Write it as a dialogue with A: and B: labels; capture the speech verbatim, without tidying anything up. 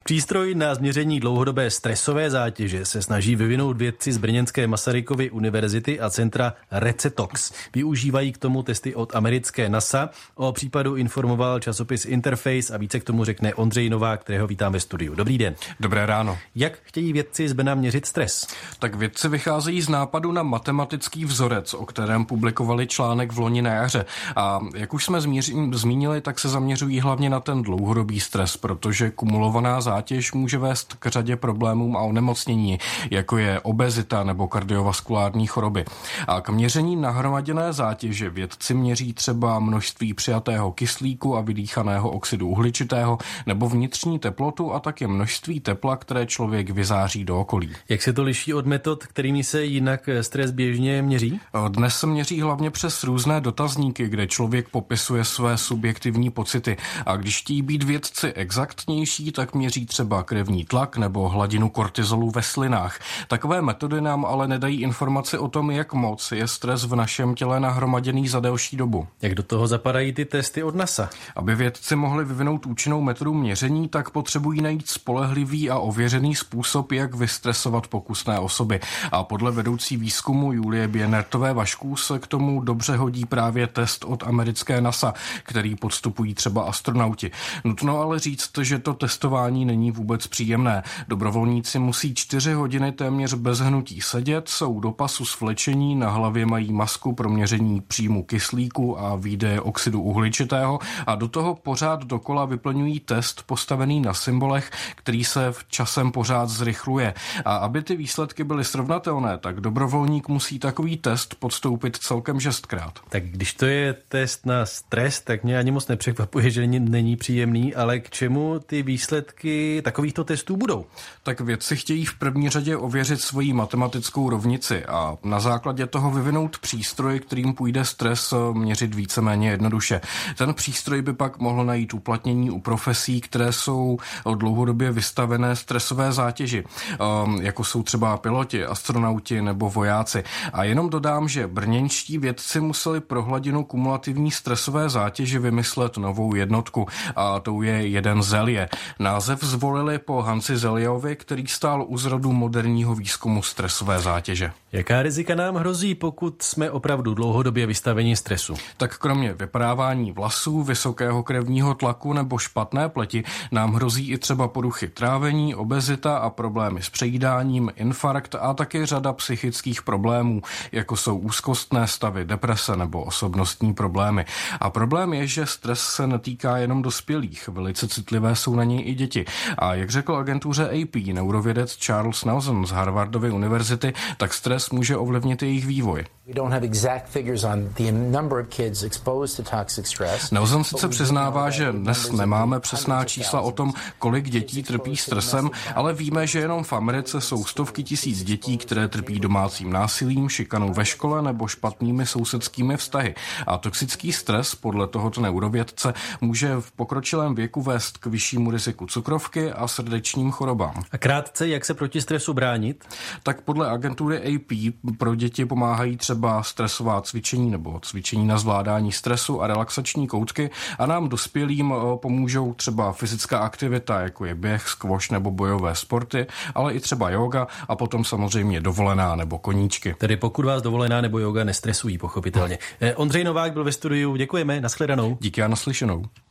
A: Přístroj na změření dlouhodobé stresové zátěže se snaží vyvinout vědci z brněnské Masarykovy univerzity a centra Recetox. Využívají k tomu testy od americké NASA. O případu informoval časopis Interface a více k tomu řekne Ondřej Novák, kterého vítám ve studiu. Dobrý den.
B: Dobré ráno.
A: Jak chtějí vědci z Brna měřit stres?
B: Tak vědci vycházejí z nápadu na matematický vzorec, o kterém publikovali článek v loni na jaře. A jak už jsme zmíři, zmínili, tak se zaměřují hlavně na ten dlouhodobý stres, protože kumulovaná zátěž může vést k řadě problémům a onemocnění, jako je obezita nebo kardiovaskulární choroby. A k měření nahromaděné zátěže vědci měří třeba množství přijatého kyslíku a vydýchaného oxidu uhličitého nebo vnitřní teplotu a také množství tepla, které člověk vyzáří do okolí.
A: Jak se to liší od metod, kterými se jinak stres běžně měří?
B: Dnes se měří hlavně přes různé dotazníky, kde člověk popisuje své subjektivní pocity. A když chtějí být vědci exaktnější, tak měří třeba krevní tlak nebo hladinu kortizolu ve slinách. Takové metody nám ale nedají informaci o tom, jak moc je stres v našem těle nahromaděný za delší dobu.
A: Jak do toho zapadají ty testy od NASA?
B: Aby vědci mohli vyvinout účinnou metodu měření, tak potřebují najít spolehlivý a ověřený způsob, jak vystresovat pokusné osoby. A podle vedoucí výzkumu Julie Běnertové Vašků se k tomu dobře hodí právě test od americké NASA, který podstupují třeba astronauti. Nutno ale říct, že to testování není vůbec příjemné. Dobrovolníci musí čtyři hodiny téměř bez hnutí sedět, jsou do pasu svlečení, na hlavě mají masku pro měření příjmu kyslíku a výdeje oxidu uhličitého a do toho pořád dokola vyplňují test postavený na symbolech, který se v časem pořád zrychluje. A aby ty výsledky byly srovnatelné, tak dobrovolník musí takový test podstoupit celkem šestkrát.
A: Tak když to je test na stres, tak mě ani moc nepřekvapuje, že není, není příjemný, ale k čemu ty výsledky takovýchto testů budou?
B: Tak vědci chtějí v první řadě ověřit svoji matematickou rovnici a na základě toho vyvinout přístroj, kterým půjde stres měřit víceméně jednoduše. Ten přístroj by pak mohl najít uplatnění u profesí, které jsou dlouhodobě vystavené stresové zátěži, jako jsou třeba piloti, astronauti nebo vojáci. A jenom dodám, že brněnští vědci museli pro hladinu kumulativní stresové zátěže vymyslet novou jednotku a tou je jeden Zelje. Název zvolili po Hansi Zeljovi, který stál u zrodu moderního výzkumu stresové zátěže.
A: Jaká rizika nám hrozí, pokud jsme opravdu dlouhodobě vystaveni stresu?
B: Tak kromě vypadávání vlasů, vysokého krevního tlaku nebo špatné pleti nám hrozí i třeba poruchy trávení, obezita a problémy s přejídáním, infarkt a také řada psychických problémů, jako jsou úzkostné stavy, deprese nebo osobnostní problémy. A problém je, že stres se netýká jenom dospělých, velice citlivé jsou na něj i děti. A jak řekl agentuře A P neurovědec Charles Nelson z Harvardovy univerzity, tak stres může ovlivnit jejich vývoj. Nelson sice přiznává, že dnes nemáme přesná čísla o tom, kolik dětí trpí stresem, ale víme, že jenom v Americe jsou stovky tisíc dětí, které trpí domácím násilím, šikanou ve škole nebo špatnými sousedskými vztahy. A toxický stres podle tohoto neurovědce může v pokročilém věku vést k vyššímu riziku cukrovky a srdečním chorobám.
A: A krátce, jak se proti stresu bránit?
B: Tak podle agentury A P pro děti pomáhají třeba stresová cvičení nebo cvičení na zvládání stresu a relaxační koutky a nám dospělým pomůžou třeba fyzická aktivita, jako je běh, squash nebo bojové sporty, ale i třeba yoga a potom samozřejmě dovolená nebo koníčky.
A: Tedy pokud vás dovolená nebo yoga nestresují, pochopitelně. Ondřej Novák byl ve studiu, děkujeme, nashledanou.
B: Díky a naslyšenou.